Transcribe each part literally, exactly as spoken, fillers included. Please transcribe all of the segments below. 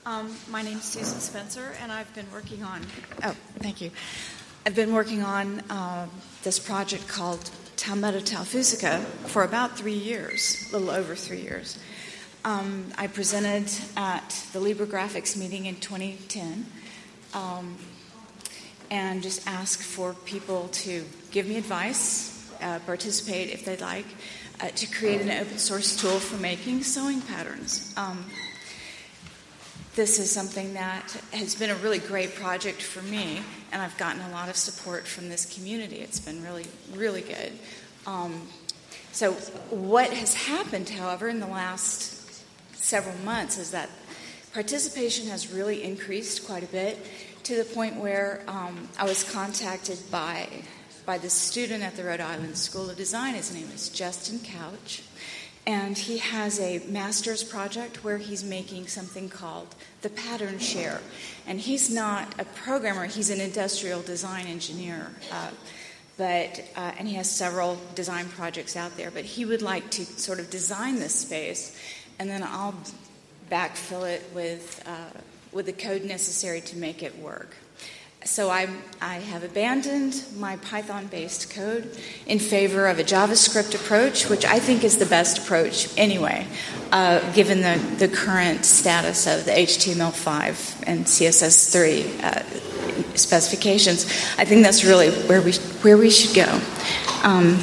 Um, my name's Susan Spencer, and I've been working on, oh, thank you. I've been working on uh, this project called Tau Meta Tau Physica for about three years, a little over three years. Um, I presented at the LibreGraphics meeting in twenty ten um, and just asked for people to give me advice, uh, participate if they'd like, uh, to create an open source tool for making sewing patterns. Um, This is something that has been a really great project for me, and I've gotten a lot of support from this community. It's been really, really good. Um, so what has happened, however, in the last several months is that participation has really increased quite a bit to the point where um, I was contacted by, by this student at the Rhode Island School of Design. His name is Justin Couch. And he has a master's project where he's making something called the Pattern Share. And he's not a programmer, he's an industrial design engineer. Uh, but uh, and he has several design projects out there. But he would like to sort of design this space, and then I'll backfill it with, uh, with the code necessary to make it work. So I, I have abandoned my Python-based code in favor of a JavaScript approach, which I think is the best approach anyway, uh, given the, the current status of the H T M L five and C S S three uh, specifications. I think that's really where we where we should go. Um,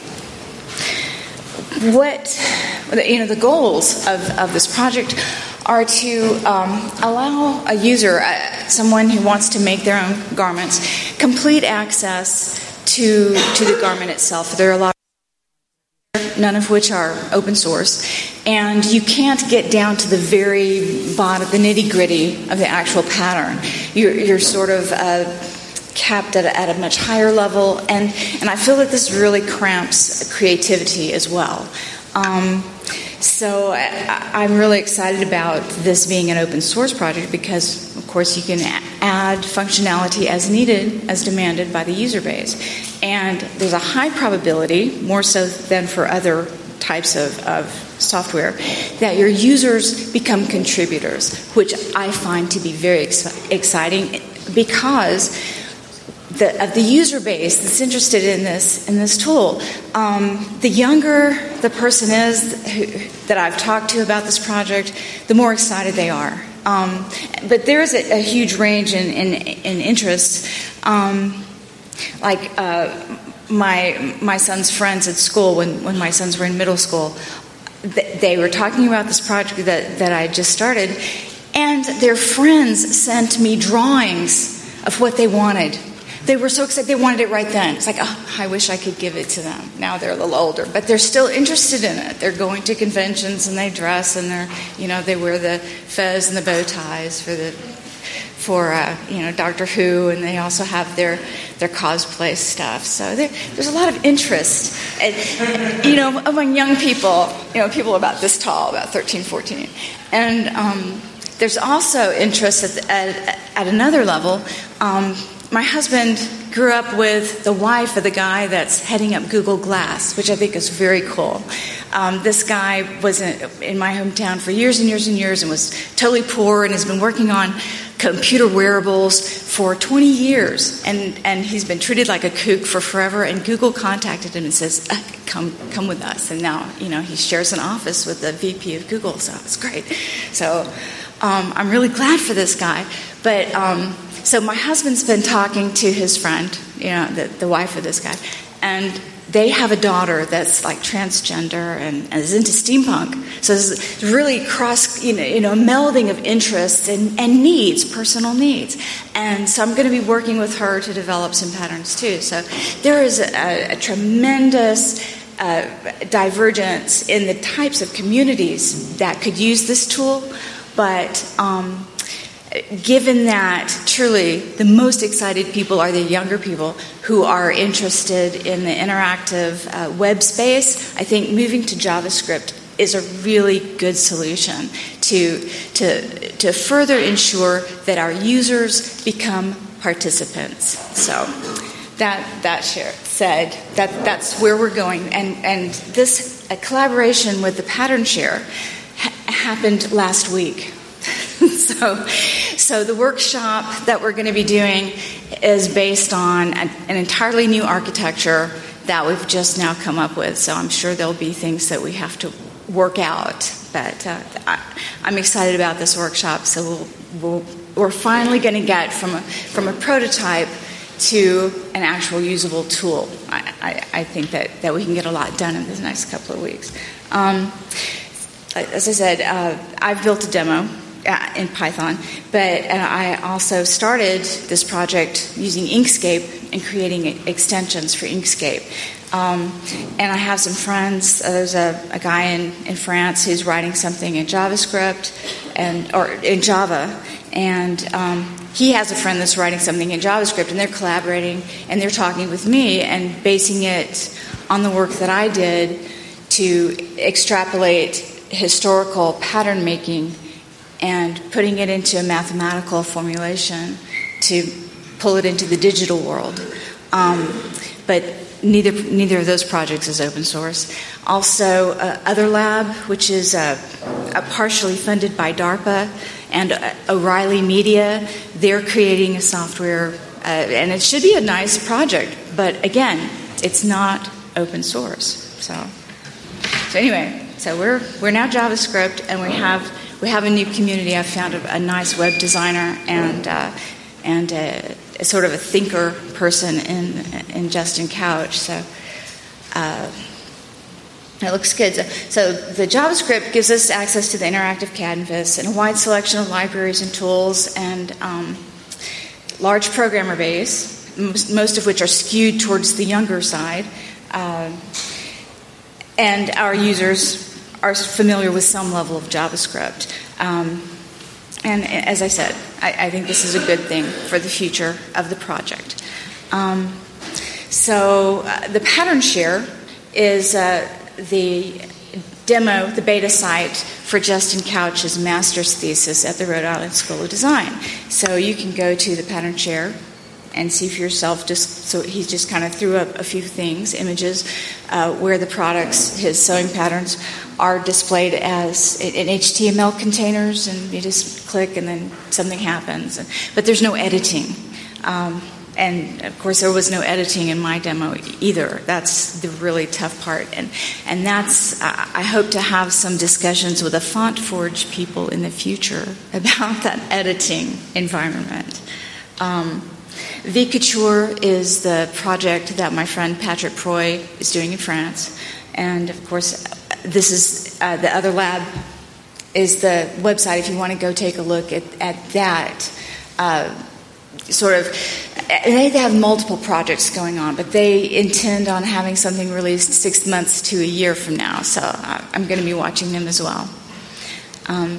what you know, the goals of, of this project are to um, allow a user, uh, someone who wants to make their own garments, complete access to to the garment itself. There are a lot of, none of which are open source, and you can't get down to the very bottom, the nitty-gritty of the actual pattern. You're, you're sort of uh, capped at a, at a much higher level, and, and I feel that this really cramps creativity as well. Um, So I, I'm really excited about this being an open source project because, of course, you can add functionality as needed, as demanded by the user base. And there's a high probability, more so than for other types of, of software, that your users become contributors, which I find to be very ex- exciting because The, of the user base that's interested in this in this tool, um, the younger the person is who, that I've talked to about this project, the more excited they are. Um, but there's a, a huge range in, in, in interests. Um, like uh, my my son's friends at school, when, when my sons were in middle school, th- they were talking about this project that, that I just started, and their friends sent me drawings of what they wanted. They were so excited, they wanted it right then. It's like, oh, I wish I could give it to them. Now they're a little older, but they're still interested in it. They're going to conventions and they dress and they're, you know, they wear the fez and the bow ties for the, for uh, you know, Doctor Who, and they also have their their cosplay stuff. So there, there's a lot of interest, and, you know, among young people, you know, people about this tall, about thirteen, fourteen, and um, there's also interest at, at, at another level. Um, My husband grew up with the wife of the guy that's heading up Google Glass, which I think is very cool. Um, this guy was in, in my hometown for years and years and years and was totally poor and has been working on computer wearables for twenty years. And, and he's been treated like a kook for forever. And Google contacted him and says, uh, come come with us. And now, you know, he shares an office with the V P of Google, so it's great. So um, I'm really glad for this guy. But... Um, So my husband's been talking to his friend, you know, the, the wife of this guy, and they have a daughter that's like transgender and, and is into steampunk. So it's really cross, you know, you know, melding of interests and, and needs, personal needs. And so I'm going to be working with her to develop some patterns too. So there is a, a tremendous uh, divergence in the types of communities that could use this tool, but um, given that truly the most excited people are the younger people who are interested in the interactive uh, web space, I think moving to JavaScript is a really good solution to, to, to further ensure that our users become participants. So that, that share, said, that, that's where we're going. And, and this uh, collaboration with the Pattern Share ha- happened last week. so, so the workshop that we're going to be doing is based on an, an entirely new architecture that we've just now come up with. So I'm sure there'll be things that we have to work out. But uh, I, I'm excited about this workshop. So we'll, we'll, we're finally going to get from a, from a prototype to an actual usable tool. I, I, I think that, that we can get a lot done in the next couple of weeks. Um, as I said, uh, I've built a demo uh, in Python, but uh, I also started this project using Inkscape and creating extensions for Inkscape. Um, and I have some friends. Uh, there's a, a guy in, in France who's writing something in JavaScript and or in Java, and um, he has a friend that's writing something in JavaScript, and they're collaborating, and they're talking with me and basing it on the work that I did to extrapolate historical pattern making and putting it into a mathematical formulation to pull it into the digital world. Um, but neither neither of those projects is open source. Also, uh, Other Lab, which is uh, uh, partially funded by DARPA, and uh, O'Reilly Media, they're creating a software, uh, and it should be a nice project, but again, it's not open source. So, so anyway, so we're we're now JavaScript, and we have we have a new community. I've found a, a nice web designer and uh, and a, a sort of a thinker person in in Justin Couch. So. Uh, It looks good. So, so the JavaScript gives us access to the interactive canvas and a wide selection of libraries and tools and um, large programmer base, most, most of which are skewed towards the younger side. Uh, and our users are familiar with some level of JavaScript. Um, and as I said, I, I think this is a good thing for the future of the project. Um, so uh, the pattern share is... Uh, the demo, the beta site for Justin Couch's master's thesis at the Rhode Island School of Design. So you can go to the pattern share and see for yourself. Just so he just kind of threw up a few things, images, uh, where the products, his sewing patterns, are displayed as in H T M L containers, and you just click and then something happens. But there's no editing. Um, And, of course, there was no editing in my demo either. That's the really tough part. And and that's, I hope to have some discussions with the FontForge people in the future about that editing environment. Um, Vcouture is the project that my friend Patrick Proy is doing in France. And, of course, this is uh, the Other Lab is the website if you want to go take a look at, at that. Uh, sort of, they have multiple projects going on, but they intend on having something released six months to a year from now, so I'm going to be watching them as well. Um,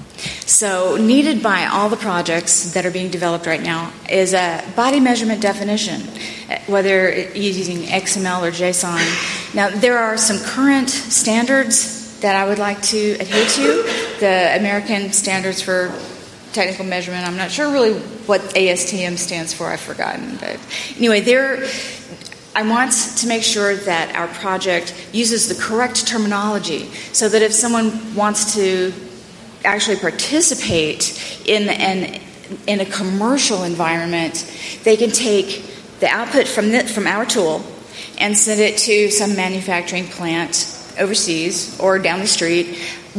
so needed by all the projects that are being developed right now is a body measurement definition, whether using X M L or JSON. Now, there are some current standards that I would like to adhere to, the American Standards for Technical Measurement. I'm not sure really what A S T M stands for. I've forgotten. But anyway, there, I want to make sure that our project uses the correct terminology so that if someone wants to actually participate in an in a commercial environment, they can take the output from the, from our tool and send it to some manufacturing plant overseas or down the street.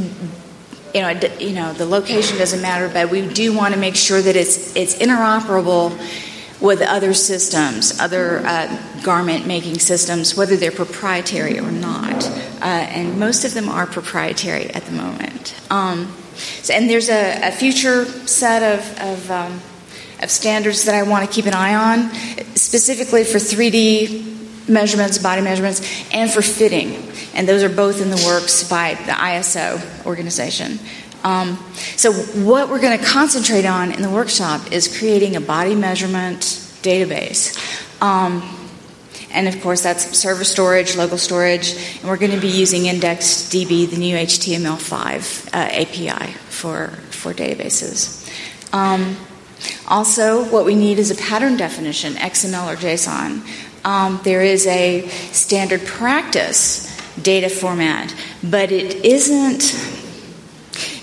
You know, you know, the location doesn't matter, but we do want to make sure that it's it's interoperable with other systems, other uh, garment-making systems, whether they're proprietary or not. Uh, and most of them are proprietary at the moment. Um, so, and there's a, a future set of of, um, of standards that I want to keep an eye on, specifically for three D measurements, body measurements, and for fitting. And those are both in the works by the I S O organization. Um, so what we're going to concentrate on in the workshop is creating a body measurement database. Um, and, of course, that's server storage, local storage, and we're going to be using IndexedDB, the new H T M L five uh, A P I for, for databases. Um, also, what we need is a pattern definition, X M L or JSON. Um, there is a standard practice data format, but it isn't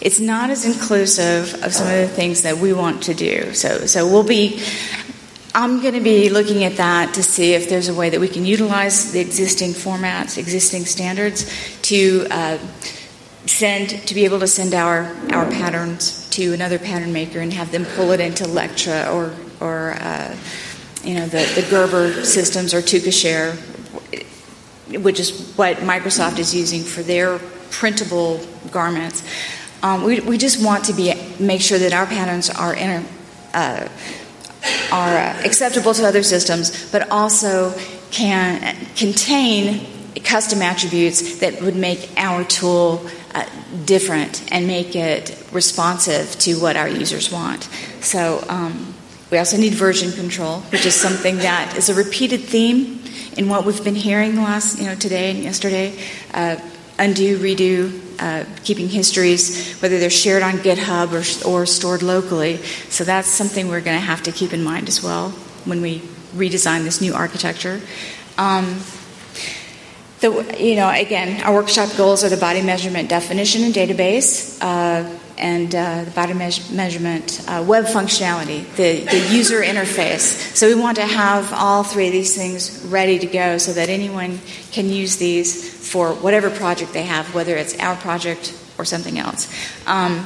it's not as inclusive of some of the things that we want to do. So, so we'll be, I'm going to be looking at that to see if there's a way that we can utilize the existing formats, existing standards to uh, send, to be able to send our, our patterns to another pattern maker and have them pull it into Lectra or, or uh, you know, the, the Gerber systems or Tukashare, which is what Microsoft is using for their printable garments. Um, we, we just want to be make sure that our patterns are inter, uh, are uh, acceptable to other systems, but also can contain custom attributes that would make our tool uh, different and make it responsive to what our users want. So um, we also need version control, which is something that is a repeated theme in what we've been hearing the last, you know, today and yesterday. Uh, undo, redo, uh, keeping histories, whether they're shared on GitHub or, or stored locally. So that's something we're going to have to keep in mind as well when we redesign this new architecture. Um, the, you know, again, our workshop goals are the body measurement definition and database, uh, and uh, the body me- measurement uh, web functionality, the, the user interface. So we want to have all three of these things ready to go so that anyone can use these for whatever project they have, whether it's our project or something else. Um,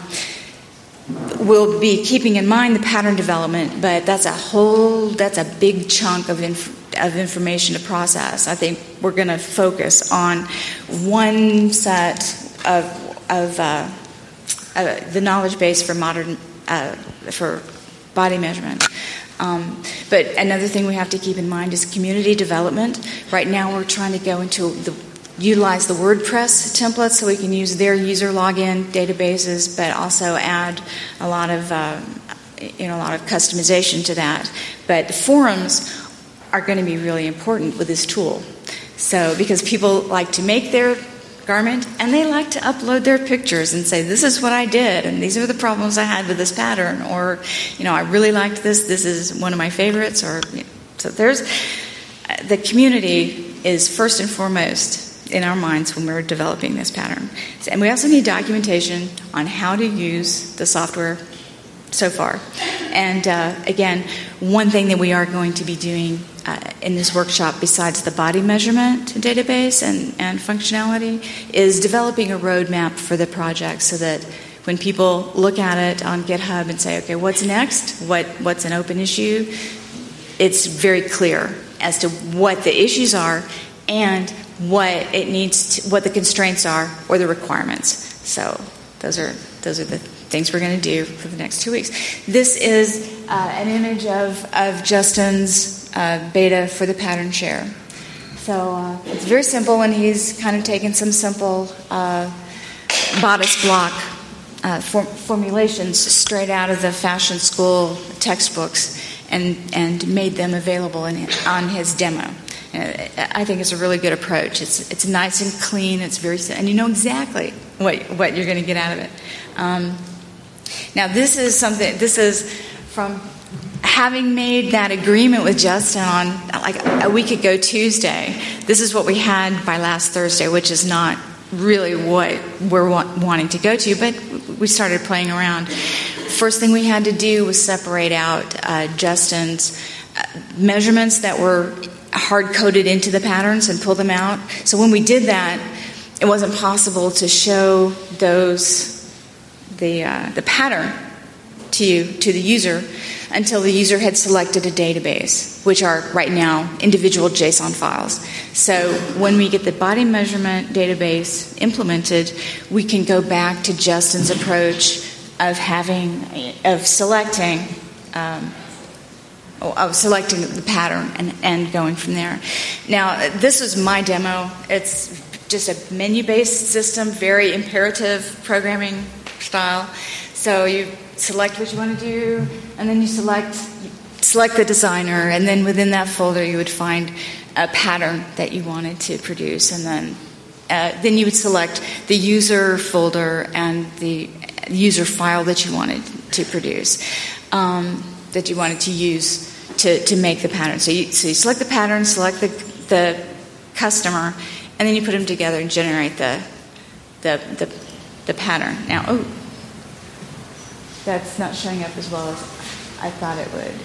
we'll be keeping in mind the pattern development, but that's a whole, that's a big chunk of inf- of information to process. I think we're going to focus on one set of of uh, uh, the knowledge base for modern uh, for body measurement. Um, but another thing we have to keep in mind is community development. Right now, we're trying to go into the utilize the WordPress templates so we can use their user login databases, but also add a lot of uh, you know a lot of customization to that. But the forums are going to be really important with this tool. So because people like to make their garment and they like to upload their pictures and say, this is what I did and these are the problems I had with this pattern, or, you know, I really liked this, this is one of my favorites, or, you know, so there's, the community is first and foremost in our minds when we're developing this pattern. And we also need documentation on how to use the software so far. And uh, again, one thing that we are going to be doing uh, in this workshop, besides the body measurement database and, and functionality, is developing a roadmap for the project so that when people look at it on GitHub and say, okay, what's next? What what's an open issue? It's very clear as to what the issues are and what it needs to, what the constraints are or the requirements. So those are those are the things we're going to do for the next two weeks. This is uh, an image of, of Justin's uh, beta for the pattern share. So uh, it's very simple, and he's kind of taken some simple uh, bodice block uh, form- formulations straight out of the fashion school textbooks and, and made them available in, on his demo. Uh, I think it's a really good approach. It's it's nice and clean. It's very, and you know exactly what what you're going to get out of it. Um, Now, this is something, this is from having made that agreement with Justin on like a week ago Tuesday. This is what we had by last Thursday, which is not really what we're wa- wanting to go to, but we started playing around. First thing we had to do was separate out uh, Justin's uh, measurements that were hard-coded into the patterns and pull them out. So when we did that, it wasn't possible to show those the uh, the pattern to you, to the user, until the user had selected a database, which are right now individual JSON files. So when we get the body measurement database implemented, we can go back to Justin's approach of having of selecting um, of selecting the pattern and, and going from there. Now, this is my demo. It's just a menu-based system, very imperative programming style. So you select what you want to do, and then you select select the designer, and then within that folder you would find a pattern that you wanted to produce, and then uh, then you would select the user folder and the user file that you wanted to produce, um, that you wanted to use to, to make the pattern. So you, so you select the pattern, select the the customer, and then you put them together and generate the the the, the pattern. Now, oh. that's not showing up as well as I thought it would.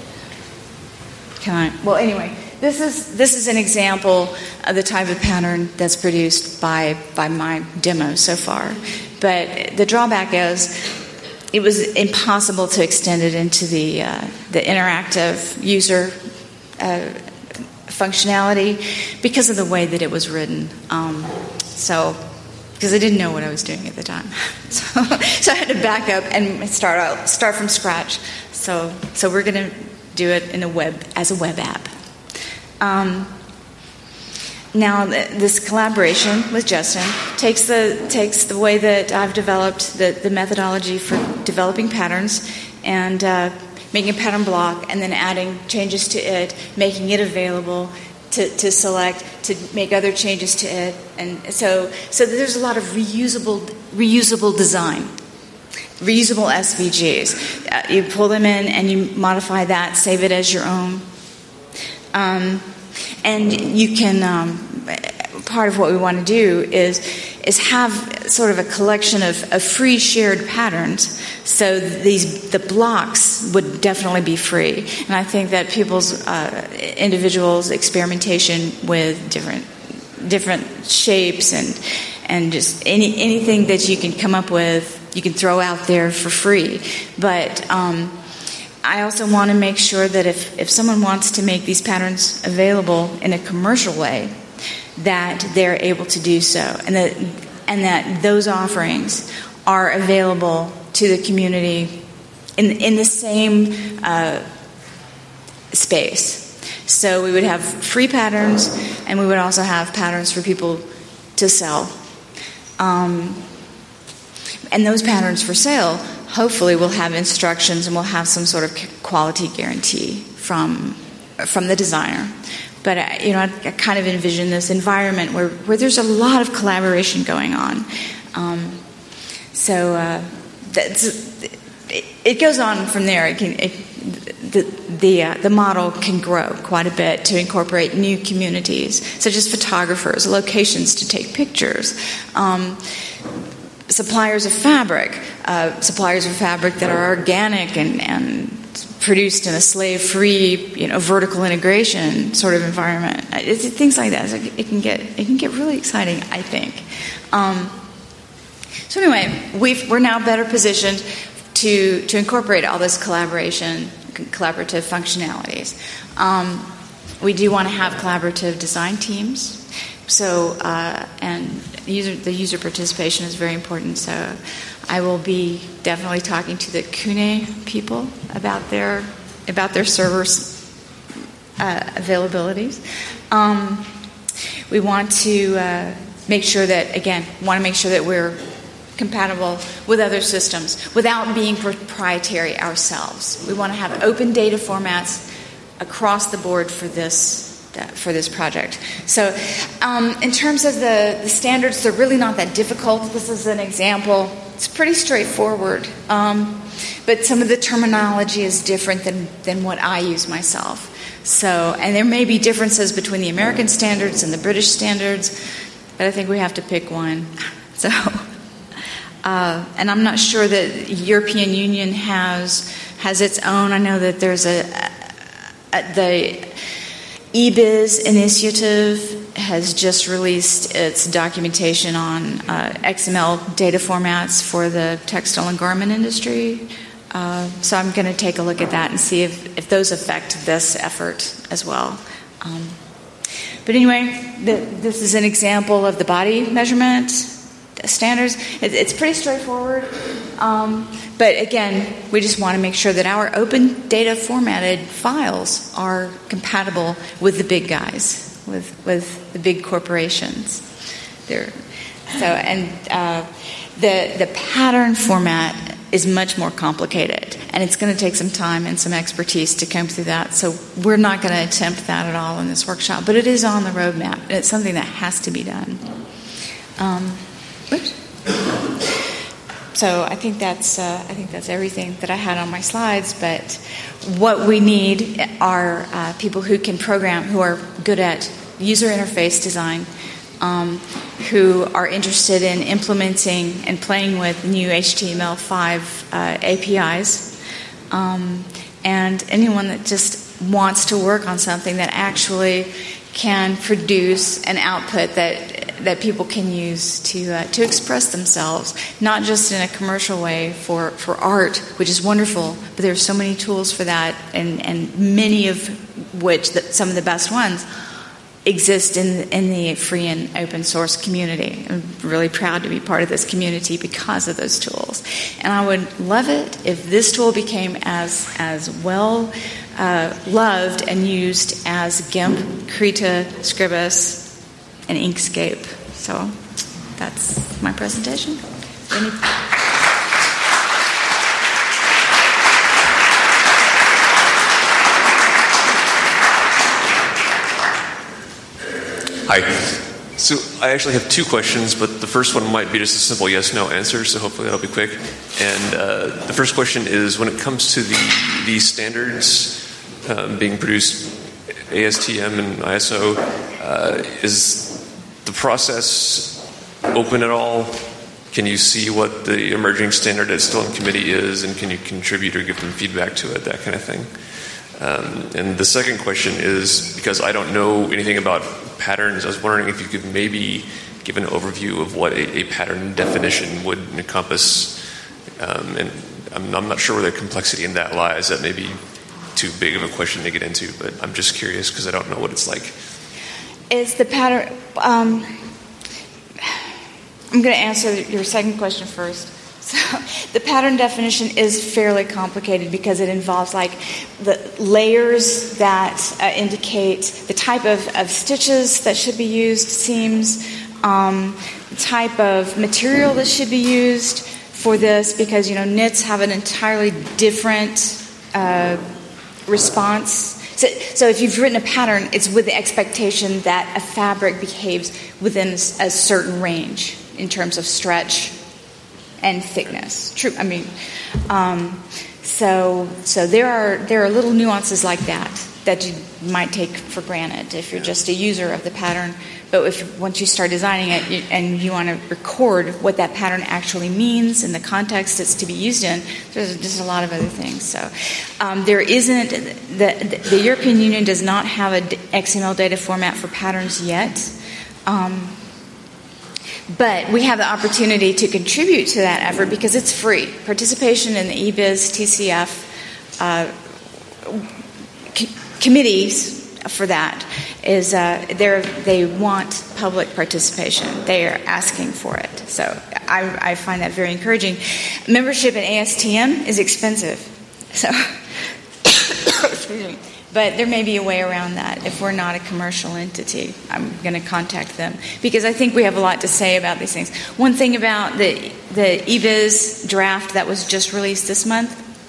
Can I? Well, anyway, this is this is an example of the type of pattern that's produced by by my demo so far. But the drawback is it was impossible to extend it into the uh, the interactive user uh, functionality because of the way that it was written. Um, so. Because I didn't know what I was doing at the time, so, so I had to back up and start out, start from scratch. So, so we're going to do it in a web as a web app. Um, now, this collaboration with Justin takes the takes the way that I've developed the, the methodology for developing patterns and uh, making a pattern block, and then adding changes to it, making it available. To, to select, to make other changes to it, and so so there's a lot of reusable reusable design, reusable S V Gs. Uh, you pull them in and you modify that, save it as your own, um, and you can. Um, part of what we want to do is is have sort of a collection of, of free shared patterns. So these the blocks would definitely be free, and I think that people's uh, individuals' experimentation with different different shapes and and just any anything that you can come up with, you can throw out there for free. But um, I also want to make sure that if if someone wants to make these patterns available in a commercial way, that they're able to do so, and that and that those offerings are available to the community in in the same uh, space. So we would have free patterns, and we would also have patterns for people to sell. Um, and those patterns for sale, hopefully, will have instructions and will have some sort of quality guarantee from from the designer. But, you know, I, I kind of envision this environment where, where there's a lot of collaboration going on. Um, so uh, that's, it, it goes on from there. It can, it, the the, uh, the model can grow quite a bit to incorporate new communities, such as photographers, locations to take pictures, um, suppliers of fabric, uh, suppliers of fabric that are organic and, and produced in a slave-free, you know, vertical integration sort of environment. It's, things like that. So it can get it can get really exciting, I think. Um, so anyway, we've, we're now better positioned to to incorporate all this collaboration, collaborative functionalities. Um, we do want to have collaborative design teams. So uh, and user, the user participation is very important. So I will be definitely talking to the Kune people about their about their servers uh, availabilities. Um, we want to uh, make sure that again, want to make sure that we're compatible with other systems without being proprietary ourselves. We want to have open data formats across the board for this. for this project. So um, in terms of the, the standards, they're really not that difficult. This is an example. It's pretty straightforward. Um, but some of the terminology is different than, than what I use myself. So, and there may be differences between the American standards and the British standards, but I think we have to pick one. So, uh, and I'm not sure that the European Union has has its own. I know that there's a, a, a the E B I S initiative has just released its documentation on uh, X M L data formats for the textile and garment industry. Uh, so I'm going to take a look at that and see if, if those affect this effort as well. Um, but anyway, the, this is an example of the body measurement standards. It, it's pretty straightforward. Um, but again, we just want to make sure that our open data formatted files are compatible with the big guys, with with the big corporations. They're, so, and uh, the the pattern format is much more complicated, and it's going to take some time and some expertise to come through that. So we're not going to attempt that at all in this workshop, but it is on the roadmap, and it's something that has to be done. Um, oops. So I think that's uh, I think that's everything that I had on my slides. But what we need are uh, people who can program, who are good at user interface design, um, who are interested in implementing and playing with new H T M L five uh, A P Is, um, and anyone that just wants to work on something that actually can produce an output that that people can use to uh, to express themselves, not just in a commercial way for, for art, which is wonderful, but there are so many tools for that, and, and many of which, that some of the best ones, exist in in the free and open source community. I'm really proud to be part of this community because of those tools. And I would love it if this tool became as as well uh, loved and used as GIMP, Krita, Scribus, and Inkscape. So that's my presentation. Any Hi. So I actually have two questions, but the first one might be just a simple yes/no answer, so hopefully that'll be quick. And uh, the first question is, when it comes to the these standards um, being produced, A S T M and I S O, uh, is the process open at all? Can you see what the emerging standard that's still in committee is, and can you contribute or give them feedback to it, that kind of thing? Um, and the second question is, because I don't know anything about patterns, I was wondering if you could maybe give an overview of what a, a pattern definition would encompass. Um, and I'm, I'm not sure where the complexity in that lies. That may be too big of a question to get into, but I'm just curious because I don't know what it's like. Is the pattern... Um, I'm going to answer your second question first. So the pattern definition is fairly complicated because it involves like the layers that uh, indicate the type of, of stitches that should be used, seams, um, the type of material that should be used for this, because, you know, knits have an entirely different uh, response. So, so if you've written a pattern, it's with the expectation that a fabric behaves within a certain range in terms of stretch and thickness. True. I mean, um, so so there are there are little nuances like that that you might take for granted if you're just a user of the pattern. But if once you start designing it you, and you want to record what that pattern actually means in the context it's to be used in, there's just a lot of other things. So um, there isn't the, the European Union does not have an X M L data format for patterns yet. Um, But we have the opportunity to contribute to that effort because it's free. Participation in the E B I S T C F uh, c- committees for that is uh, they they want public participation. They are asking for it. So I, I find that very encouraging. Membership in A S T M is expensive. So excuse me. But there may be a way around that. If we're not a commercial entity, I'm going to contact them because I think we have a lot to say about these things. One thing about the the E B I S draft that was just released this month,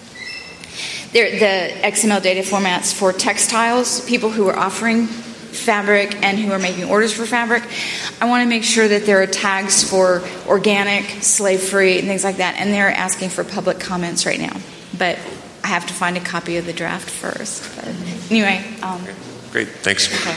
the X M L data formats for textiles, people who are offering fabric and who are making orders for fabric, I want to make sure that there are tags for organic, slave-free, and things like that, and they're asking for public comments right now. But I have to find a copy of the draft first. But anyway. Um, Great. Thanks. Okay.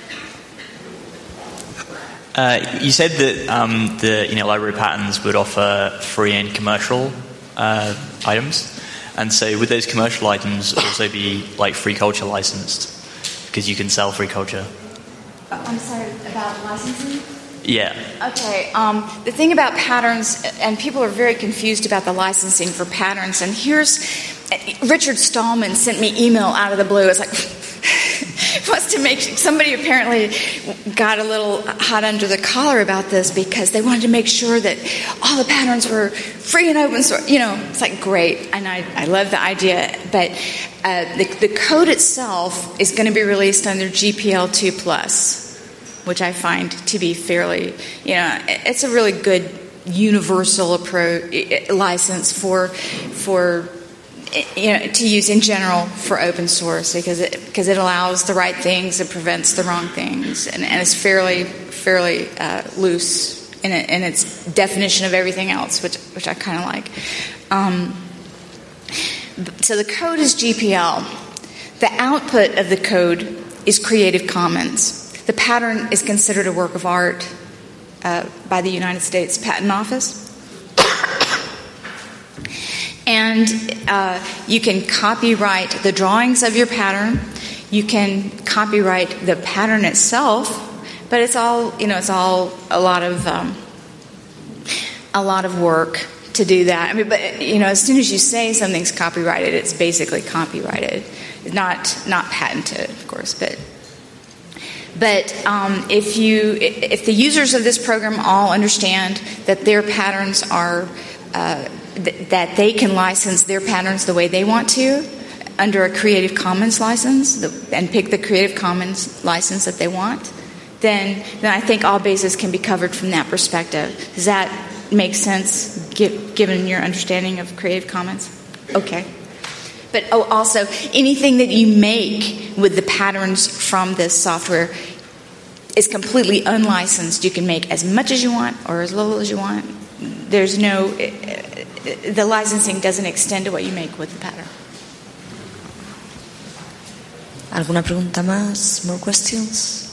Uh, you said that um, the you know library patterns would offer free and commercial uh, items, and so would those commercial items also be like free culture licensed because you can sell free culture? I'm sorry, about licensing? Yeah. Okay. Um, the thing about patterns, and people are very confused about the licensing for patterns, and here's Richard Stallman sent me email out of the blue. It's like wants to make somebody apparently got a little hot under the collar about this because they wanted to make sure that all the patterns were free and open source. You know, it's like great, and I, I love the idea, but uh, the, the code itself is going to be released under G P L two plus, which I find to be fairly, you know, it's a really good universal approach license for for. You know, to use in general for open source because it because it allows the right things, it prevents the wrong things, and, and it's fairly fairly uh, loose in, it, in its definition of everything else, which which I kind of like. Um, so the code is G P L. The output of the code is Creative Commons. The pattern is considered a work of art. uh, by the United States Patent Office. And uh, you can copyright the drawings of your pattern. You can copyright the pattern itself, but it's all, you know, it's all a lot of um, a lot of work to do that. I mean, but you know, as soon as you say something's copyrighted, it's basically copyrighted, not not patented, of course. But but um, if you if the users of this program all understand that their patterns are uh, th- that they can license their patterns the way they want to under a Creative Commons license, the, and pick the Creative Commons license that they want, then then I think all bases can be covered from that perspective. Does that make sense, given your understanding of Creative Commons? Okay. But oh, also, anything that you make with the patterns from this software is completely unlicensed. You can make as much as you want or as little as you want. There's no... The licensing doesn't extend to what you make with the pattern. ¿Alguna pregunta más? More questions?